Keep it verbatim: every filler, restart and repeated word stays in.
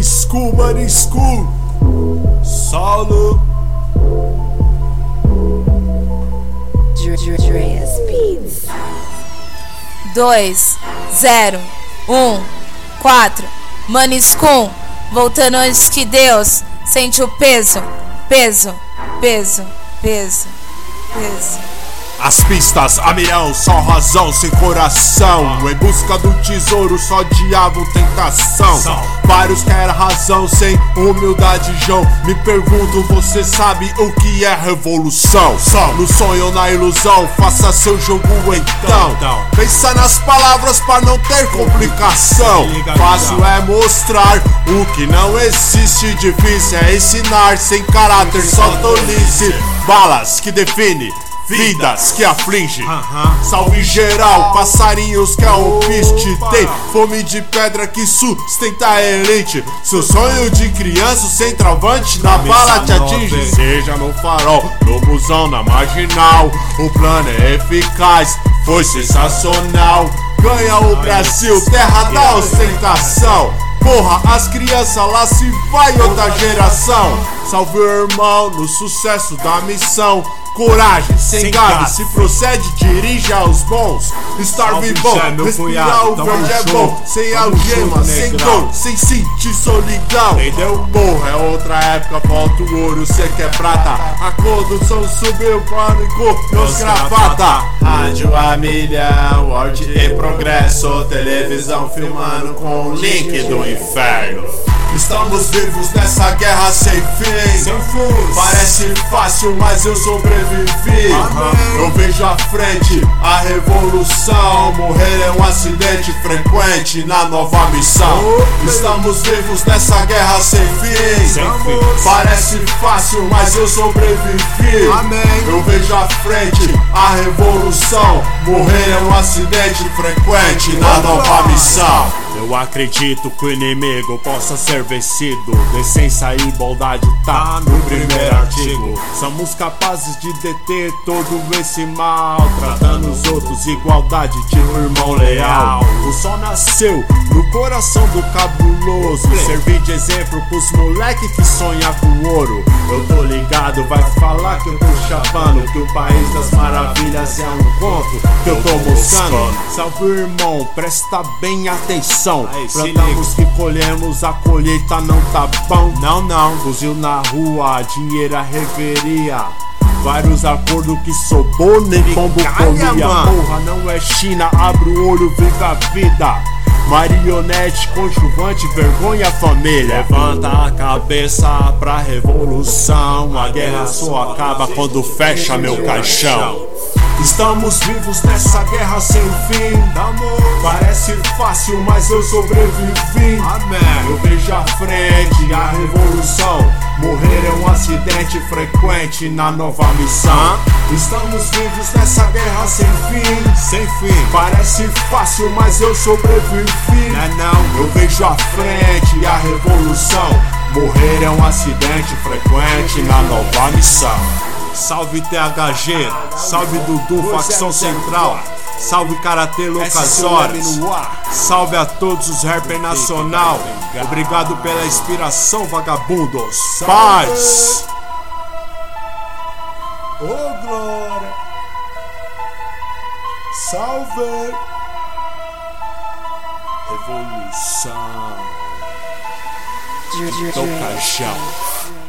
school, money school. Solo. Dreas Beats. Dois, zero, um, quatro. Money school. Voltando antes que Deus. Sente o peso, peso, peso, peso, peso. As pistas a milhão, só razão sem coração. Em busca do tesouro, só diabo, tentação. Vários querem razão sem humildade, João. Me pergunto, você sabe o que é revolução? No sonho ou na ilusão, faça seu jogo então. Pensa nas palavras pra não ter complicação. Fácil é mostrar o que não existe. Difícil é ensinar, sem caráter, só tolice. Balas que define vidas que aflige. uh-huh. Salve geral, passarinhos que é o piste. Tem fome de pedra que sustenta a elite. Seu sonho de criança, sem travante, na bala te atinge. Seja no farol, no busão, na marginal. O plano é eficaz, foi sensacional. Ganha o Brasil, terra da ostentação. Porra, as crianças lá se vai outra geração. Salve o irmão no sucesso da missão. Coragem, sem gado, se procede, dirige aos bons. Estar vivão, respirar o verde é bom. Sem algema, sem dor, sem sentir solidão. Entendeu? Porra, é outra época, falta o ouro, cê quer prata. A condução subiu, pânico, nos gravata. Rádio a milhão, ordem e progresso. Televisão filmando com o link do inferno. Estamos vivos nessa guerra sem fim. Sem fim. Parece fácil, mas eu sobrevivi. Amém. Eu vejo à frente a revolução. Morrer é um acidente frequente na nova missão. Oh, estamos vivos nessa guerra sem fim. Sem fim. Parece fácil, mas eu sobrevivi. Amém. Eu vejo à frente a revolução. Morrer é um acidente frequente na nova missão. Eu acredito que o inimigo possa ser vencido. Decência e igualdade tá no primeiro artigo. Somos capazes de deter todo esse mal, tratando os outros igualdade de um irmão leal. O sol nasceu no coração do cabuloso. Servir de exemplo pros moleque que sonha com ouro. Eu tô ligado, vai falar que eu tô chapando, que o país das maravilhas é um conto que eu tô mostrando. Salve irmão, presta bem atenção. Plantamos que colhemos, a colheita não tá bom. Não, não, fuzil na rua, dinheiro a reveria. Vários acordos que sobrou, nem pombo comia. Porra, não é China, abre o olho, viva a vida. Marionete, conjuvante, vergonha família. Levanta a cabeça pra revolução. A guerra só acaba quando fecha meu caixão. Estamos vivos nessa guerra sem fim. Parece fácil, mas eu sobrevivi. Amém. Eu vejo à frente a revolução. Morrer é um acidente frequente na nova missão. Estamos vivos nessa guerra sem fim. Sem fim. Parece fácil, mas eu sobrevivi. Não, não. Eu vejo à frente a revolução. Morrer é um acidente frequente na nova missão. Salve T H G, salve Dudu, facção central. Salve Karatê Loucas Horas. Salve a todos os rapper nacional. Obrigado pela inspiração, vagabundos. Paz. Ô glória. Salve. Revolução do caixão.